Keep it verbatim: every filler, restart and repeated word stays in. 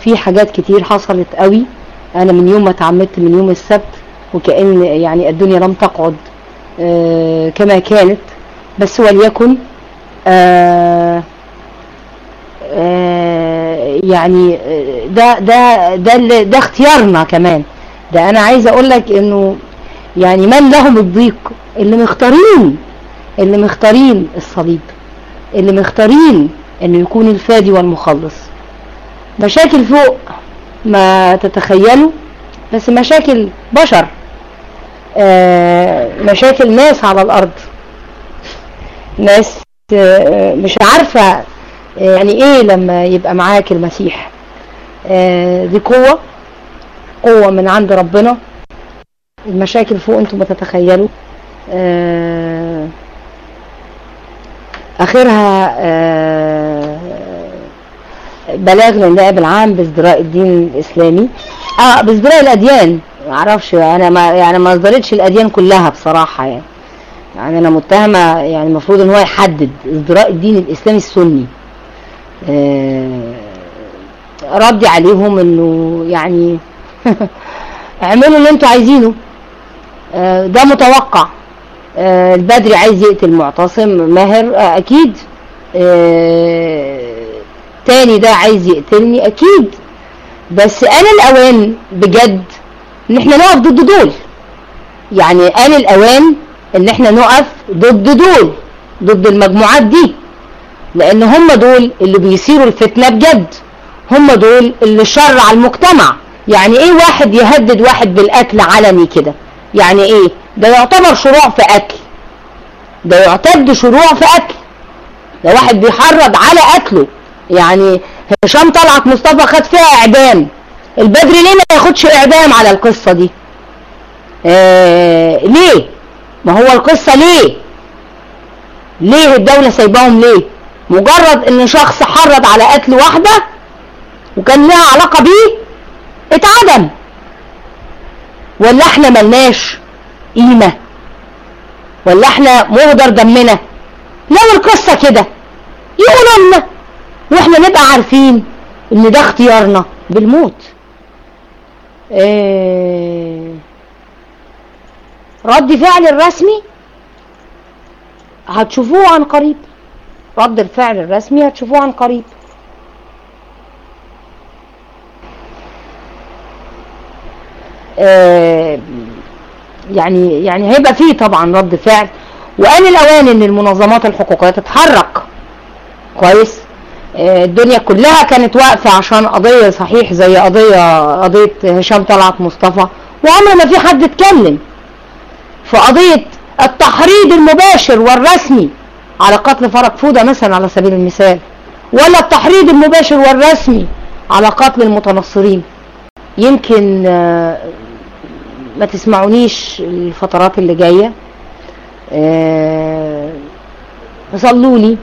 في حاجات كتير حصلت قوي. انا من يوم ما اتعمدت من يوم السبت وكأن يعني الدنيا لم تقعد آه كما كانت، بس وليكن آه آه يعني ده ده ده ده اختيارنا كمان. ده انا عايزه اقول لك انه يعني من لهم الضيق اللي مختارين اللي مختارين الصليب، اللي مختارين انه يكون الفادي والمخلص. مشاكل فوق ما تتخيلوا، بس مشاكل بشر، آه مشاكل ناس على الارض، ناس آه مش عارفة يعني ايه لما يبقى معاك المسيح. آه دي قوة قوة من عند ربنا. المشاكل فوق انتم ما تتخيلوا. آه اخرها آه بلاغ للنائب العام بازدراء الدين الاسلامي، اه بازدراء الاديان. معرفش انا ما يعني ما اصدرتش الاديان كلها بصراحة، يعني يعني انا متهمة يعني المفروض ان هو يحدد ازدراء الدين الاسلامي السني. آه ردي عليهم انه يعني اعملوا اللي انتوا عايزينه. آه ده متوقع. آه البدري عايز يقتل معتصم ماهر، آه اكيد. آه تاني ده عايز يقتلني اكيد. بس انا الاوان بجد ان احنا نقف ضد دول. يعني انا الاوان ان احنا نقف ضد دول، ضد المجموعات دي، لان هم دول اللي بيصيروا الفتنة بجد. هم دول اللي شر على المجتمع. يعني ايه واحد يهدد واحد بالقتل علني كده؟ يعني ايه ده؟ يعتبر شروع في قتل، ده يعتد شروع في قتل. ده واحد بيحرض على قتله. يعني هشام طلعت مصطفى خد فيها اعدام، البدري ليه ما ياخدش اعدام على القصة دي؟ آه ليه؟ ما هو القصة ليه ليه الدولة سايباهم ليه؟ مجرد ان شخص حرض على قتل واحدة وكان لها علاقة بيه اتعدم. ولا احنا ملناش قيمة؟ ولا احنا مهدر دمنا؟ لو القصة كده يقولوا لنا واحنا نبقى عارفين ان ده اختيارنا بالموت. اه رد فعل الرسمي هتشوفوه عن قريب. رد الفعل الرسمي هتشوفوه عن قريب. آه يعني يعني هيبقى فيه طبعا رد فعل، وآن الأوان ان المنظمات الحقوقية تتحرك كويس. آه الدنيا كلها كانت واقفة عشان قضية صحيح زي قضية قضية هشام طلعت مصطفى، وعمر ما في حد اتكلم في قضية التحريض المباشر والرسمي على قتل فرج فودة مثلا على سبيل المثال، ولا التحريض المباشر والرسمي على قتل المتنصرين. يمكن آه ما تسمعونيش الفترات اللي جاية. آه صلوا لي